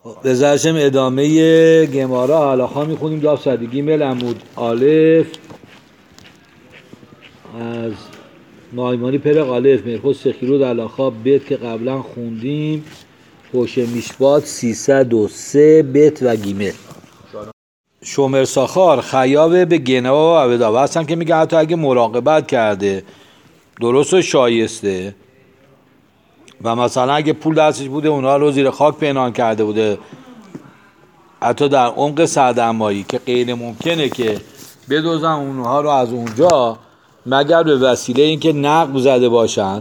به زرشم ادامه گمارا حالا میخونیم داف صدیگی مل عمود آلف از نایمانی پرق آلف مرخوز سخیرود علاخا بیت که قبلا خوندیم پوش میشبات 303 بیت و گیمل شومر ساخار خیابه به گنوا و عبدا هستن که میگه حتی اگه مراقبت کرده درست و شایسته و مثلا اگه پول دستش بوده اونها رو زیر خاک پنهان کرده بوده حتی در عمق سردمایی که غیر ممکنه که بدوزن اونها رو از اونجا مگر به وسیله اینکه نقب زده باشن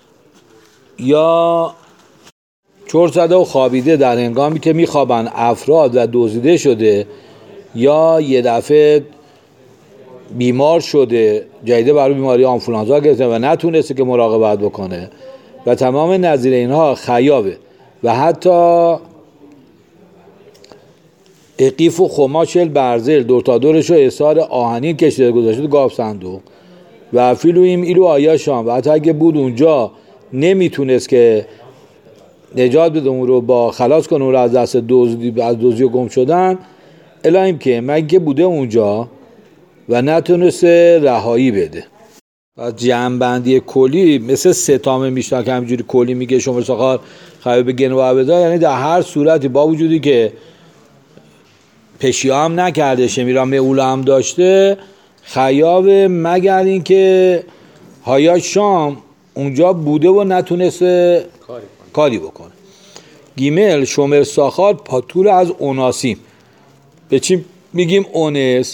یا چرت زده و خوابیده در هنگامی که میخوابن افراد و دزدیده شده یا یه دفعه بیمار شده جدیده برای بیماری آنفولانزا گرفته و نتونسته که مراقبت بکنه و تمام نظیر اینها خیابه و حتی اقیف و خماشل برزل دور تا دورش رو احصار آهنین کشیده گذاشته گاف صندوق و فیلویم ایلو آیاشان و حتی اگه بود اونجا نمیتونست که نجات بده اون رو با خلاص کنه اون رو از دست دزدی و گم شدن الهیم که مگه بوده اونجا و نتونسته رهایی بده. و جمع‌بندی کلی مثل ستامه میشتن که همینجوری کلی میگه شومر ساخار خیابه به گنوا عبدا، یعنی در هر صورتی با وجودی که پشیام نکرده شمیران معوله هم داشته خیاب مگر این که هایا شام اونجا بوده و نتونسته کاری بکنه. گیمل شومر ساخار پاتور از اوناسیم. به چی میگیم اونس؟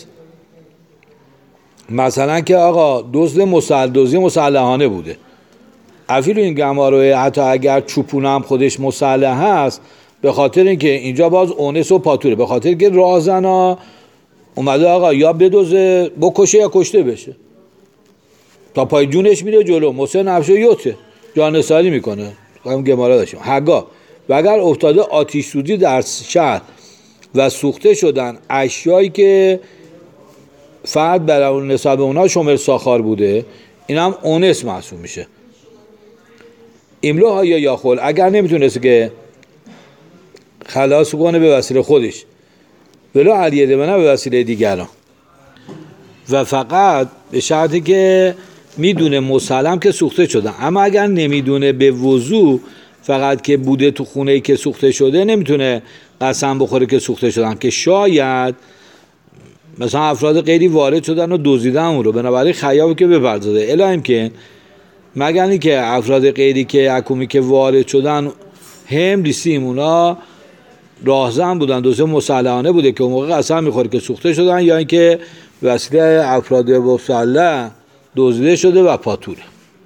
مثلا که آقا دزد دزدی مسلحانه بوده افیلو این گماروه حتی اگر چوپونه هم خودش مسلح هست به خاطر اینکه اینجا باز اونس و پاتوره به خاطر که راهزنا اومده آقا یا بدوزه بکشه یا کشته بشه تا پای جونش میره جلو محسن نفشه یوته جانساری میکنه. هم گمارا داشتیم هگا و اگر افتاده آتش سوزی در شهر و سوخته شدن اشیایی که فرد برای نسبت به اونها شومر ساخار بوده این هم اونس محسوب میشه. املو ها یا یاخول اگر نمیتونسته که خلاص کنه به وسیله خودش ولو علیه و نه به وسیله دیگران و فقط به شرطی که میدونه مسلم که سوخته شدن، اما اگر نمیدونه به وضوح فقط که بوده تو خونه‌ای که سوخته شده نمیتونه قسم بخوره که سوخته شدن که شاید مثلا افراد غیری وارد شدن و دزدیدن اون رو بنابراین خیابه که بپردازه الهیم که مگر این که افراد غیری که حکومی که وارد شدن هم لیسیم اونا راهزن بودن دوسته مسلحانه بوده که اون موقع قسم میخوره که سوخته شدن یا اینکه وسیله افراد مسلح دزدیده شده و پاتوره.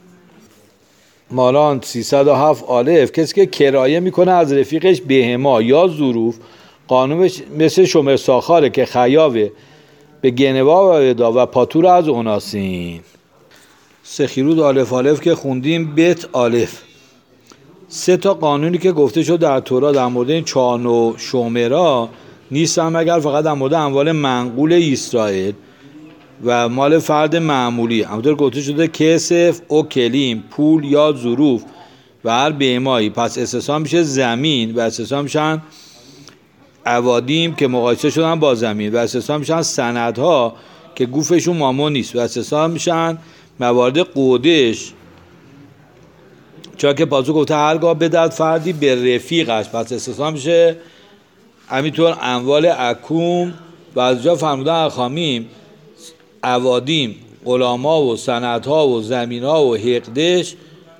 مالان 307 آلف کسی که کرایه میکنه از رفیقش بهما یا ظروف قانونش مثل شومر ساخاره که خیابه به گنوا و ودا و پاتور از اوناسین. سخیرود آلف که خوندیم بیت آلف 3 تا قانونی که گفته شد در تورات در مورد این 4 نوع شومرا نیستن مگر فقط در مورد اموال منقول اسرائیل و مال فرد معمولی. همونطور گفته شده کسف او کلیم پول یا ظروف و هر بهمایی پس استثنا میشه زمین و استثنا میشن عوادیم که مقایسه شدن با زمین و استثنا میشن سندها که گوفشون مامون نیست و استثنا میشن موارد قودش چون که پاسو گفته هرگاه بدد فردی به رفیقش پس استثنا میشه همینطور اموال عکوم و از جا فرمودن اخامیم عوادیم غلاما و سندها و زمینها و حقدش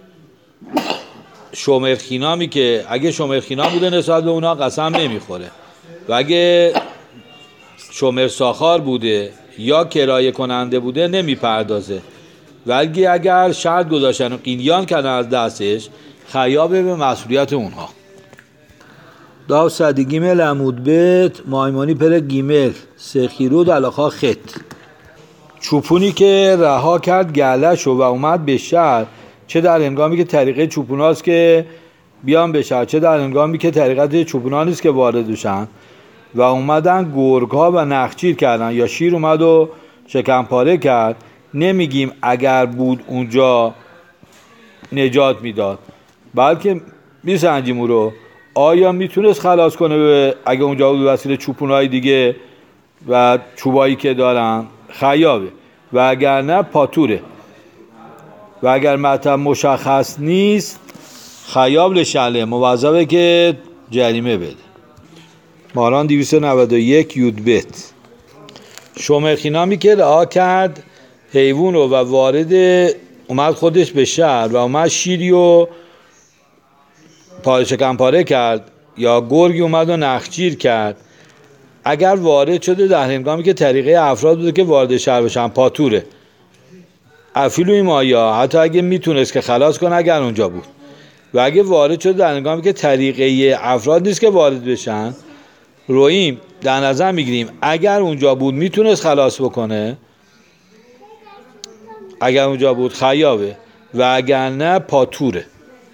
شومرخینامی که اگه شومرخینا بوده نسبت به اونا قسم نمیخوره و اگه شومر ساخار بوده یا کرایه کننده بوده نمیپردازه ولی اگر شرط گذاشتن و قینیان کردن از دستش خیابه به مسئولیت اونها. داو صدیگی مل عمود بیت مایمانی پر گیمل سخیرود علاقا خط چوپونی که رها کرد گله‌شو و اومد به شهر چه در هنگامی که طریقه چوپوناست که بیان به شهر چه در هنگامی که طریقت چوپونا نیست که وارد بشن و اومدن گرگ‌ها و نخچیر کردن یا شیر اومد و شکم پاره کرد نمیگیم اگر بود اونجا نجات میداد بلکه میسنجیم او رو آیا میتونست خلاص کنه اگه اونجا بود وسیله چوپونای دیگه و چوبایی که دارن؟ خیابه. و اگر نه پاتوره. و اگر مطلب مشخص نیست خیاب لشله، موظفه که جریمه بده. ماران 291 یودبت. شومرخینامی که رها کرد حیوان رو و وارد اومد خودش به شهر و اومد شیری و شکم پاره کرد یا گرگی اومد و نخجیر کرد، اگر وارد شده در هنگامی که طریقه افراد بوده که وارد شهر بشن پاتوره. افیلوی مایا حتی اگه میتونست که خلاص کنه اگر اونجا بود، و اگه وارد شده در هنگامی که طریقه افراد نیست که وارد بشن، رویم در نظر میگیریم اگر اونجا بود میتونست خلاص بکنه، اگر اونجا بود خیابه و اگر نه پاتوره.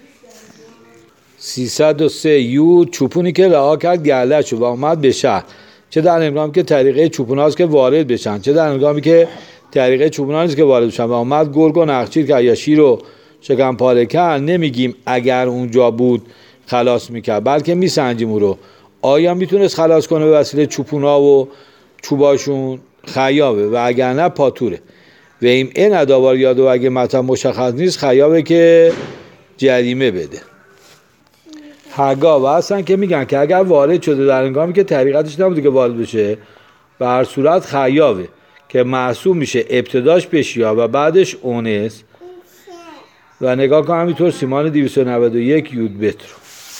303 یود. چوپونی که رها کرد گله شد و اومد به شهر، چه در هنگامی که طریقه چوپون هاست که وارد بشن، چه در هنگامی که طریقه چوپون ها نیست که وارد بشن، و اومد گرگ و نخچیر کرد یا شیر رو شکم پاره کرد، نمیگیم اگر اونجا بود خلاص میکرد، بلکه میسنجیم او رو آیا میتونست خلاص کنه به وسیله چوپون ها و چوباشون، خیابه و اگر نه پاتوره. و این ادابار یاد و اگه مطلب مشخص نیست خیابه که جریمه بده. هرگاه و هستن که میگن که اگر وارد شده در هنگامی که طریقتش نبوده که وارد بشه، به هر صورت خیابه که محسوب میشه ابتداش بشیا و بعدش اونس. و نگاه کن همینطور سیمان 291 یودبت رو.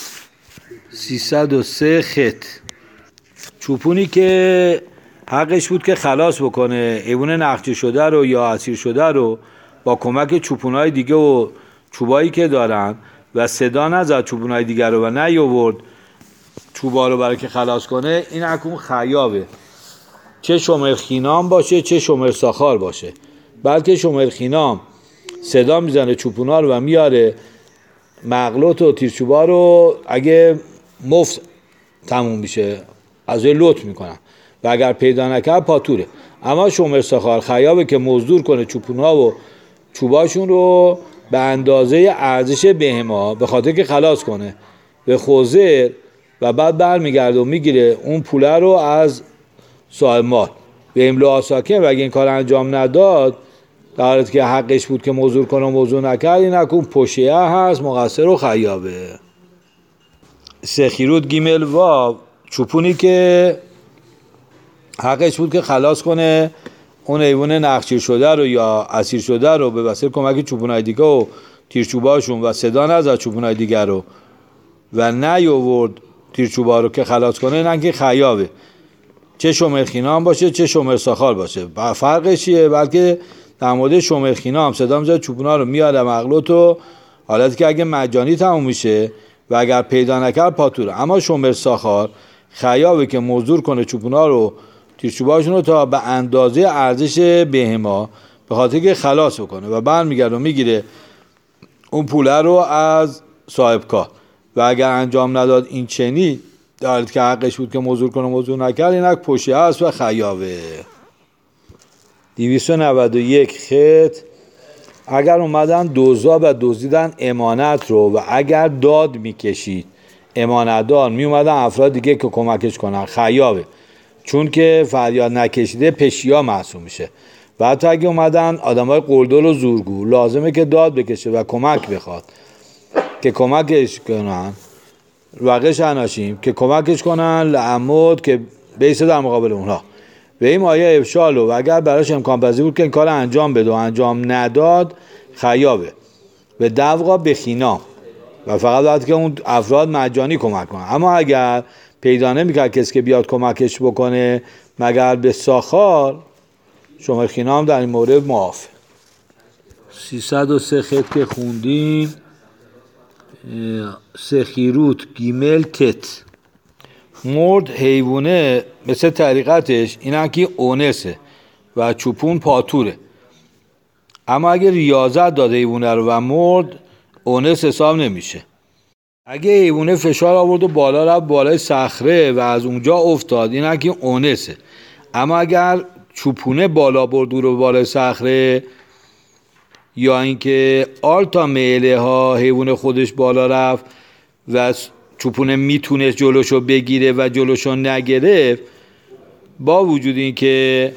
303 خط. چوپونی که حقش بود که خلاص بکنه حیوان نخجیر شده رو یا اسیر شده رو با کمک چوپونای دیگه و چوبایی که دارن و صدا نزد چوبونای دیگر رو و نیاورد چوبا رو برای که خلاص کنه، این حکم خیابه، چه شومرخینام باشه چه شومرساخار باشه. بلکه شومرخینام صدا میزنه چوپونا رو و میاره مغلوط و تیرچوبا رو، اگه مفت تموم میشه از روی لط میکنن و اگر پیدا نکرد پاتوره. اما شومرساخار خیابه که مزدور کنه چوپونا و چوباشون رو به اندازه ارزش بهما به خاطر که خلاص کنه به خوزر و بعد برمیگرده و میگیره اون پوله رو از صاحب مال به املاء ساکن. و اگه این کار انجام نداد در حالت که حقش بود که مزدور کنه و مزدور نکرد، این اکون پشیه هست، مقصر و خیابه. سخیروت گیمل واو. چوپونی که حقش بود که خلاص کنه اون حیوان نخچیر شده رو یا اسیر شده رو به وسیله کمک چوپونای دیگه و تیرچوباشون و صدا نزد چوپونای دیگر رو و نیاورد تیرچوبا رو که خلاص کنه، نه که خیابه، چه شومرخینام باشه چه شومرساخار باشه. فرقش چیه؟ بلکه در مورد شومرخینام صدا میزنه چوپونا رو میاره مغلوط و حالتی که اگه مجانی تموم میشه و اگر پیدا نکرد پاتوره. اما شومرساخار خیابه که مزدور کنه چوپونا رو تیرچوباشون رو تا به اندازه ارزش بهما به خاطر که خلاص بکنه و برمیگرده و میگیره اون پوله رو از صاحب کار. و اگر انجام نداد این چنی در حالی که حقش بود که مزدور کنه مزدور نکرد، اینک پشیه است و خیابه. 291 خط. اگر اومدن دوزا و دزدیدن امانت رو و اگر داد میکشید امانتدار میومدن افراد دیگه که کمکش کنن، خیابه، چون که فریاد نکشیده پشیا محسوب میشه. و حتی اگه اومدن آدمای قلدر و زورگو، لازمه که داد بکشه و کمک بخواد که کمکش کنن، واقعش اناشیم که کمکش کنن لعمود که بیسته در مقابل اونها. و این آیه افشالو و اگر براش امکان پذیر بود که این کار انجام بده و انجام نداد خیابه و دفقا بخینا و فقط باید که اون افراد مجانی کمک کنن. اما اگر پیدا نمیکرد کسی که بیاد کمکش بکنه مگر به ساخار، شومرخینام در این مورد معافه. 303 خط که خوندیم. سخیروت گیمل تت. مرد حیوانه مثل طریقتش اینه که اونسه و چوپون پاتوره. اما اگه ریاضت داده حیوانه رو و مرد، اونس حساب نمیشه. اگه حیوانه فشار آورد و بالا رفت بالای صخره و از اونجا افتاد، اینه که اونسه. اما اگر چوپونه بالا برد رو بالای صخره یا اینکه آلتا میله ها حیوان خودش بالا رفت و چوپونه میتونست جلوشو بگیره و جلوشو نگرفت، با وجود این که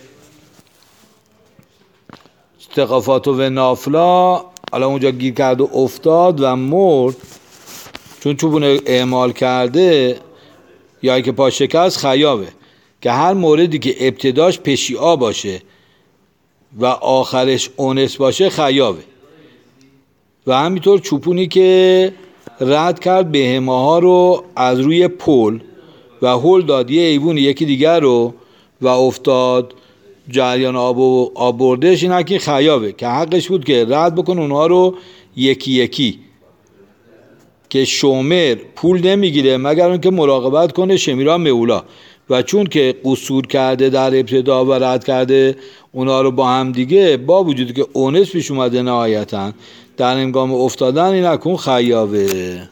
استخافات و نافلا حالا اونجا گیر کرد و افتاد و مرد، چون چوپونه اعمال کرده یا که پا شکست خیابه، که هر موردی که ابتداش پشیعا باشه و آخرش اونس باشه خیابه. و همینطور چوپونی که رد کرد بهماها رو از روی پل و هل داد یه ایوون یکی دیگر رو و افتاد جریان آب بردش، این حقی خیابه، که حقش بود که رد بکن اونها رو یکی یکی، که شومر پول نمیگیره مگر اون که مراقبت کنه شمیرا مولا، و چون که قصور کرده در ابتدا و رد کرده اونا رو با هم دیگه، با وجودی که اونس پیش اومده نهایتا در هنگام افتادن، این اکون خیابه.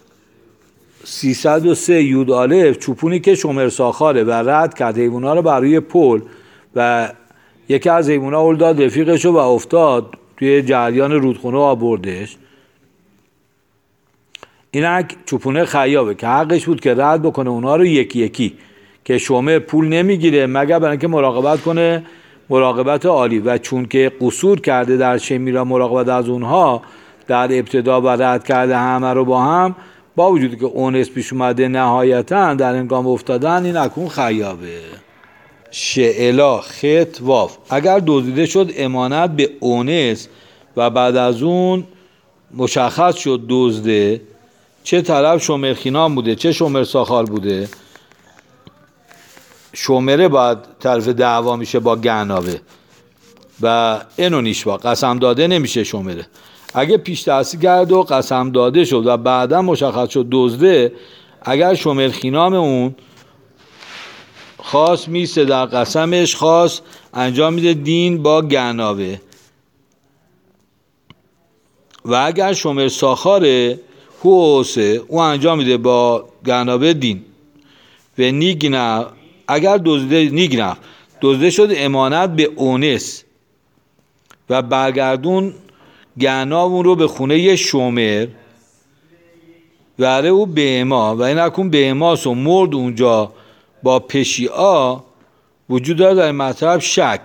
303 یود الف، چوپونی که شومر ساخاره و رد کرد حیوونا رو بر روی پل و یکی از حیوونا هل داد رفیقشو و افتاد توی جریان رودخونه و آب بردش، اینک چوپونه خیابه، که حقش بود که رد بکنه اونها رو یکی یکی، که شومر پول نمیگیره مگر برای اینکه مراقبت کنه مراقبت عالی، و چون که قصور کرده در شمیرا مراقبت از اونها در ابتدا و رد کرده همه رو با هم، با وجودی که اونس پیش اومده نهایتا در هنگام افتادن، این اکون خیابه. شعلا خط واف، اگر دزدیده شد امانت به اونس و بعد از اون مشخص شد دزده، چه طرف شومر خینام بوده چه شومر ساخار بوده، شومره باید طرف دعوا میشه با گنابه و اینو نیشوا قسم داده نمیشه شومره. اگه پیش دستی کرد و قسم داده شد و بعدا مشخص شد دزده، اگر شومر خینام اون خاص میسته در قسمش، خاص انجام میده دین با گنابه، و اگر شومر ساخاره هوسه او انجام میده با گنابه دین و نیگنه. اگر دزده شد امانت به اونس و برگردون گناب رو به خونه شومر و اره او بهما و این اکون بهماست و مرد اونجا با پشیعا، وجود داره در مطلب شک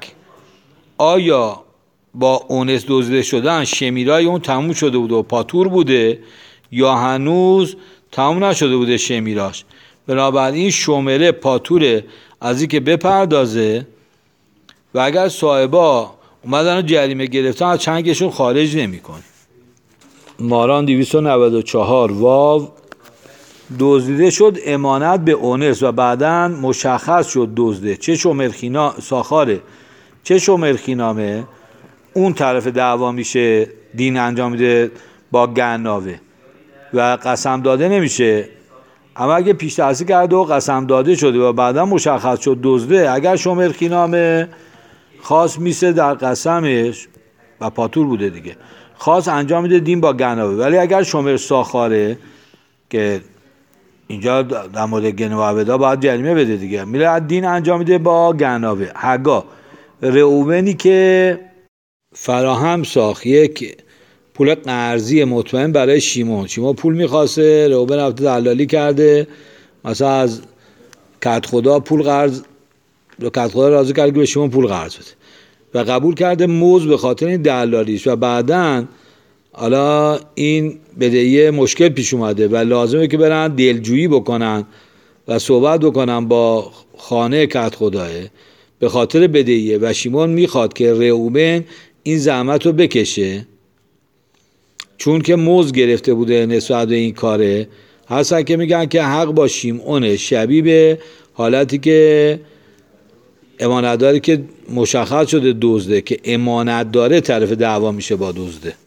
آیا با اونس دزده شدن شمیرای اون تموم شده بوده و پاتور بوده یا هنوز تموم نشده بوده شمیراش. بنابراین شومره پاتوره از این که بپردازه، و اگر صاحبا اومدن و جریمه گرفتن از چنگشون خارج نمی کن. ماران 294 واو، دزدیده شد امانت به اونس و بعداً مشخص شد دزده، چه شومر ساخاره چه شومر خینامه، اون طرف دعوا میشه دین انجام میده با گناوه و قسم داده نمیشه. اما اگه پیش دستی کرده و قسم داده شده و بعدا مشخص شد دزده، اگر شومر خینامه خاص میسه در قسمش و پاتور بوده دیگه، خاص انجام میده دین با گناوه. ولی اگر شومر ساخاره که اینجا در مورد گنواودا باید جریمه بده دیگه، میره دین انجام میده با گناوه. هگا رئوبنی که فراهم ساخت یک پول قرضی مطمئن برای شیمون پول میخواسته، رئوبن رفته دلالی کرده، مثلا از کت خدا پول قرض، کت خدا راضی کرده که به شیمون پول قرض بده و قبول کرده موز به خاطر این دلالیش، و بعداً حالا این بدهی مشکل پیش اومده و لازمه که برن دلجویی بکنن و صحبت بکنن با خانه کت خداه به خاطر بدهیه، و شیمون میخواد که رئوبن این زحمت رو بکشه چون که موز گرفته بوده نسبت به این کاره. هستن که میگن که حق با شیمونه، شبیه به حالتی که امانت داری که مشخص شده دزده، که امانت داره طرف دعوا میشه با دزده.